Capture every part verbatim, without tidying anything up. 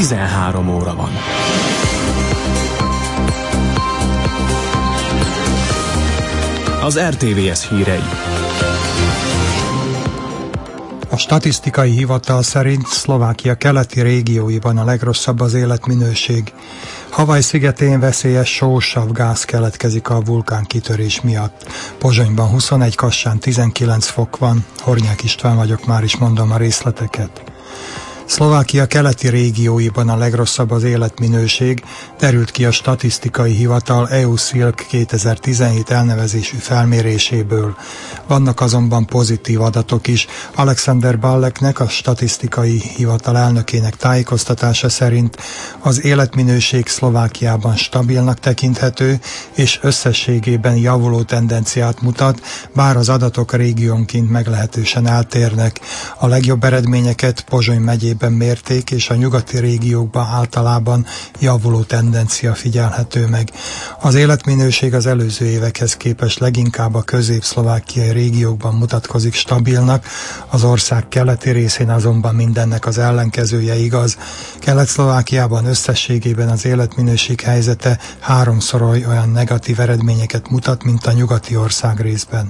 tizenhárom óra van. Az er té vé es hírei. A statisztikai hivatal szerint Szlovákia keleti régióiban a legrosszabb az életminőség. Hawaii szigetén veszélyes sósav gáz keletkezik a vulkánkitörés miatt. Pozsonyban huszonegy, Kassán tizenkilenc fok van. Hornyák István vagyok, már is mondom a részleteket. Szlovákia keleti régióiban a legrosszabb az életminőség, derült ki a statisztikai hivatal é u-Szilk kétezer-tizenhét elnevezésű felméréséből. Vannak azonban pozitív adatok is. Alexander Balleknek, a statisztikai hivatal elnökének tájékoztatása szerint az életminőség Szlovákiában stabilnak tekinthető, és összességében javuló tendenciát mutat, bár az adatok régiónként meglehetősen eltérnek. A legjobb eredményeket Pozsony megyében mérték, és a nyugati régiókban általában javuló tendencia figyelhető meg. Az életminőség az előző évekhez képest leginkább a közép-szlovákiai régiókban mutatkozik stabilnak, az ország keleti részén azonban mindennek az ellenkezője igaz. Kelet-Szlovákiában összességében az életminőség helyzete háromszor olyan negatív eredményeket mutat, mint a nyugati ország részben.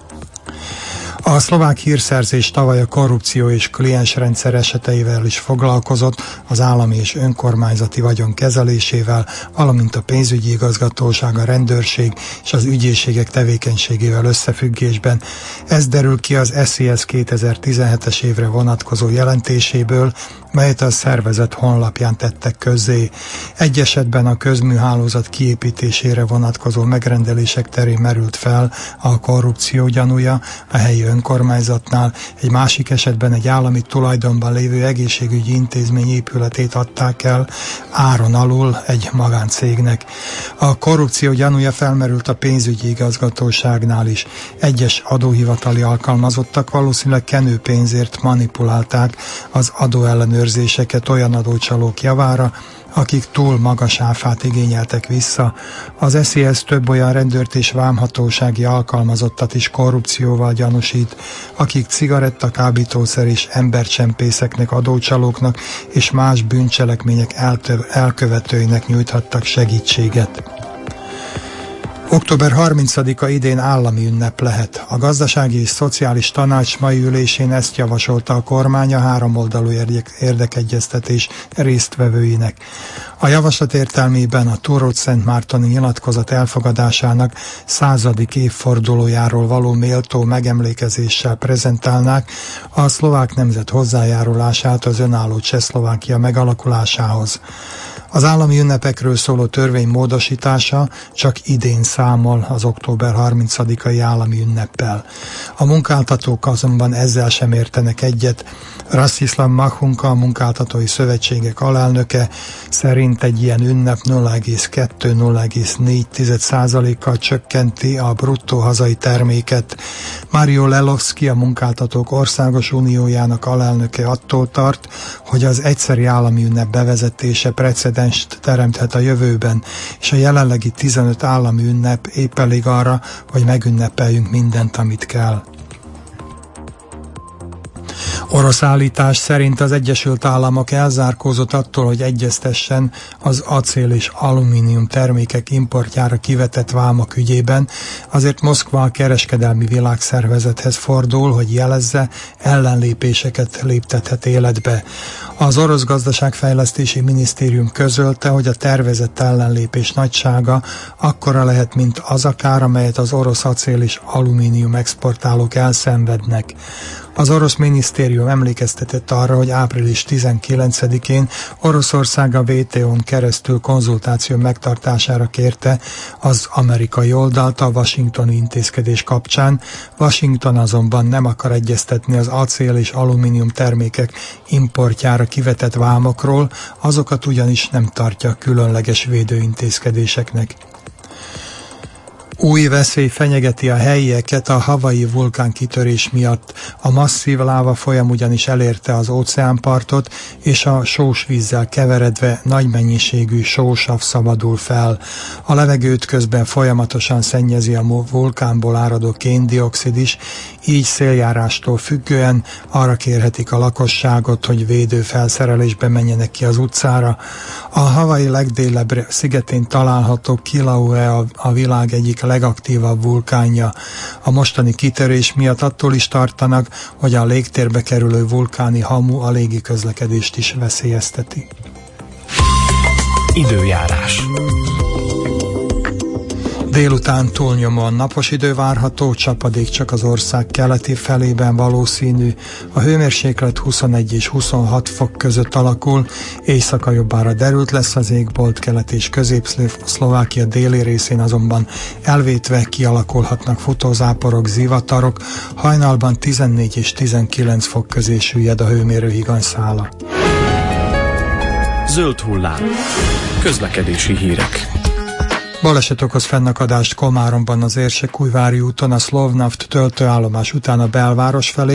A szlovák hírszerzés tavaly a korrupció és kliensrendszer eseteivel is foglalkozott, az állami és önkormányzati vagyon kezelésével, valamint a pénzügyi igazgatóság, a rendőrség és az ügyészségek tevékenységével összefüggésben. Ez derül ki az es zé es kétezer-tizenhetes évre vonatkozó jelentéséből, melyet a szervezet honlapján tettek közzé. Egy esetben a közműhálózat kiépítésére vonatkozó megrendelések terén merült fel a korrupció gyanúja a helyi önkormányzatnál, egy másik esetben egy állami tulajdonban lévő egészségügyi intézmény épületét adták el áron alul egy magáncégnek. A korrupció gyanúja felmerült a pénzügyi igazgatóságnál is. Egyes adóhivatali alkalmazottak valószínűleg kenőpénzért manipulálták az adóellenőrzéseket olyan adócsalók javára, akik túl magas áfát igényeltek vissza. Az es zé es több olyan rendőrt és vámhatósági alkalmazottat is korrupcióval gyanúsít, akik cigaretta, kábítószer és embercsempészeknek, adócsalóknak és más bűncselekmények elkövetőinek nyújthattak segítséget. október harmincadika idén állami ünnep lehet. A Gazdasági és Szociális Tanács mai ülésén ezt javasolta a kormány a háromoldalú érdekegyeztetés résztvevőinek. A javaslat értelmében a Túrócz-Szentmártoni nyilatkozat elfogadásának századik évfordulójáról való méltó megemlékezéssel prezentálnák a szlovák nemzet hozzájárulását az önálló Csehszlovákia megalakulásához. Az állami ünnepekről szóló törvény módosítása csak idén számol az október harmincadikai állami ünneppel. A munkáltatók azonban ezzel sem értenek egyet. Rastislav Mahunka, a munkáltatói szövetségek alelnöke szerint egy ilyen ünnep nulla egész kettő - nulla egész négy százalékkal csökkenti a bruttó hazai terméket. Mario Lelovski, a Munkáltatók Országos Uniójának alelnöke attól tart, hogy az egyszeri állami ünnep bevezetése precedenst teremthet a jövőben, és a jelenlegi tizenöt állami ünnep épp elég arra, hogy megünnepeljünk mindent, amit kell. Orosz állítás szerint az Egyesült Államok elzárkózott attól, hogy egyeztessen az acél és alumínium termékek importjára kivetett vámok ügyében, azért Moszkva a kereskedelmi világszervezethez fordul, hogy jelezze, ellenlépéseket léptethet életbe. Az orosz gazdaságfejlesztési minisztérium közölte, hogy a tervezett ellenlépés nagysága akkora lehet, mint az a kár, amelyet az orosz acél és alumínium exportálók elszenvednek. Az orosz minisztérium emlékeztetett arra, hogy április tizenkilencedikén Oroszország a vé té ó-n keresztül konzultáció megtartására kérte az amerikai oldalt a washingtoni intézkedés kapcsán. Washington azonban nem akar egyeztetni az acél és alumínium termékek importjára kivetett vámokról, azokat ugyanis nem tartja különleges védőintézkedéseknek. Új veszély fenyegeti a helyieket a Hawaii vulkánkitörés miatt. A masszív láva folyam ugyanis elérte az óceánpartot, és a sós vízzel keveredve nagy mennyiségű sósav szabadul fel. A levegőt közben folyamatosan szennyezi a vulkánból áradó kén-dioxid is, így széljárástól függően arra kérhetik a lakosságot, hogy védő felszerelésbe menjenek ki az utcára. A Hawaii legdélebbre szigetén található Kilauea a, a világ egyik legaktívabb vulkánja. A mostani kitörés miatt attól is tartanak, hogy a légtérbe kerülő vulkáni hamu a légi közlekedést is veszélyezteti. Időjárás. Délután túlnyomóan napos idő várható, csapadék csak az ország keleti felében valószínű. A hőmérséklet huszonegy és huszonhat fok között alakul, éjszaka jobbára derült lesz az égbolt, kelet és közép-Szlovákia déli részén azonban elvétve kialakulhatnak futózáporok, zivatarok, hajnalban tizennégy és tizenkilenc fok közé süllyed a hőmérő higanyszála. Zöld hullám. Közlekedési hírek. Baleset okoz fennakadást Komáromban az Érsekújvári úton, a Szlovnaft töltőállomás után a belváros felé,